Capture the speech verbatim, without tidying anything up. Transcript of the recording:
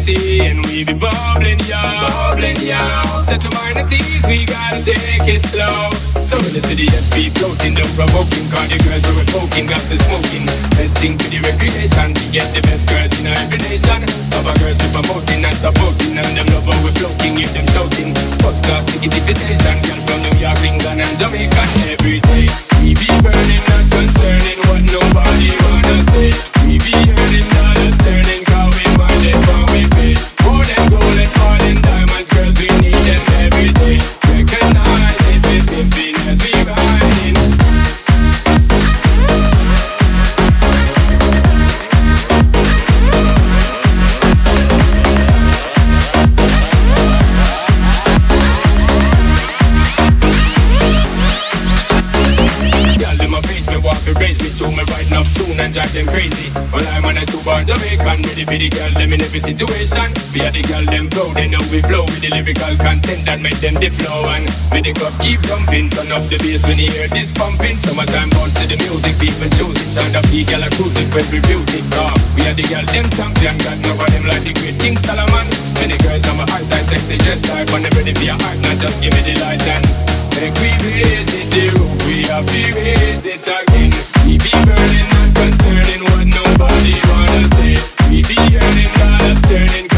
sexy and we be bubbling, yo. Bubbling, yo. Set to minor teeth, we gotta take it slow. So in the city, S P floating, don't provoking. Cause the girls were poking, got to smoking. Best thing for the recreation, we get the best girls in every nation. Other girls we promoting and supporting, and them love how we floating, hear them shouting. First class ticket invitation, girl from New York, England and Jamaica every day. We be burning, not concerning what nobody wanna say. We be earning dollars, turning, cause we mind it when we pay. More than gold and more than diamonds, girls we need them every day. Recognize it, we pimping as we riding. And drive them crazy. Well, I'm on a two-born Jamaican, ready for the girl, them in every situation. We are the girl, them proud, they know we flow with the lyrical content that make them dip flow. And with the cup keep jumping, turn up the bass when you hear this pumping. Summertime bounce to the music, people choosing. Sound up the girl a cruising, when we music. Uh, we are the girl, them champion, got enough of them like the great King Solomon. Many girls on my eyesight, sexy dress type, and they're ready for your heart, now just give me the light and make we raise it, the roof, we have to raise it again. We be burning, not concerning what nobody wanna say. We be earning dollars, turning.